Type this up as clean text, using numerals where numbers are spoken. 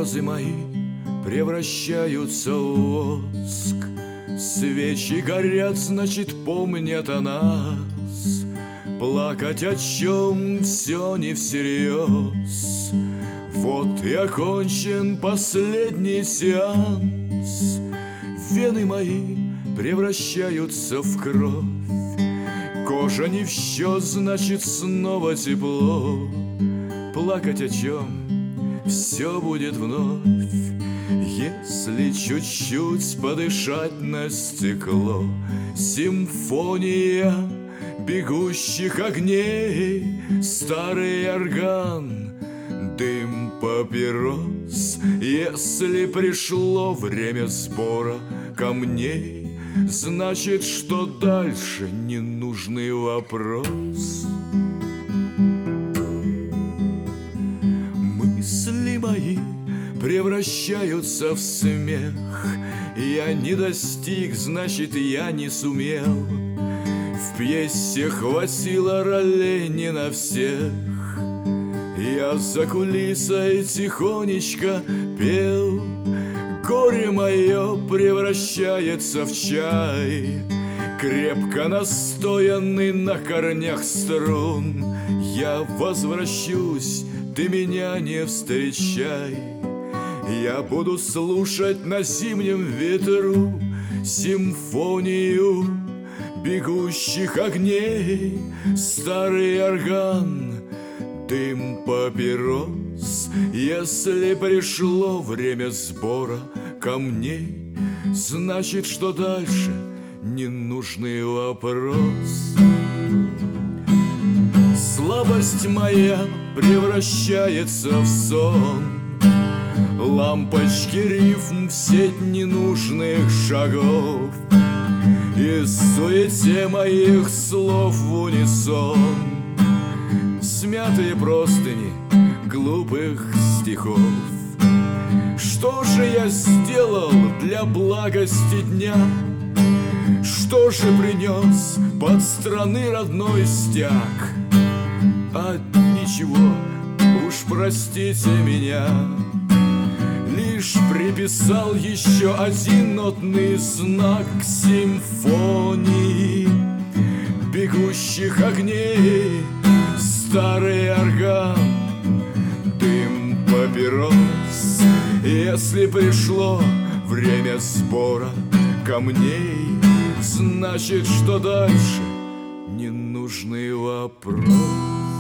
слезы мои превращаются в воск. Свечи горят, значит, помнят о нас. Плакать о чем все не всерьез. Вот и окончен последний сеанс. Вены мои превращаются в кровь. Кожа не в счет, значит, снова тепло. Плакать о чем все будет вновь, если чуть-чуть подышать на стекло. Симфония бегущих огней, старый орган, дым папирос. Если пришло время сбора камней, значит, что дальше ненужный вопрос. Мысли мои превращаются в смех. Я не достиг, значит, я не сумел. В пьесе хватило ролей не на всех. Я за кулисой тихонечко пел. Горе мое превращается в чай, крепко настоянный на корнях струн. Я возвращусь, ты меня не встречай. Я буду слушать на зимнем ветру симфонию бегущих огней, старый орган, дым папирос. Если пришло время сбора камней, значит, что дальше ненужный вопрос. Слабость моя превращается в сон. Лампочки рифм в сеть ненужных шагов. И суете моих слов в унисон смятые простыни глупых стихов. Что же я сделал для благости дня? Что же принес под страны родной стяг? А ничего, уж простите меня, лишь приписал еще один нотный знак к симфонии бегущих огней, старый орган, дым папирос. Если пришло время сбора камней, значит, что дальше ненужный вопрос.